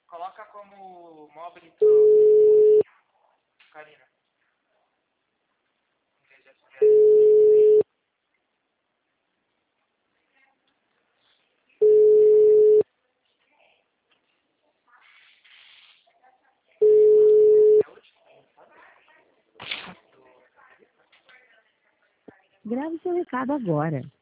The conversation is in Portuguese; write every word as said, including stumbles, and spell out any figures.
Coloca como mobile Karina. Em vez de essa. Grave seu recado agora.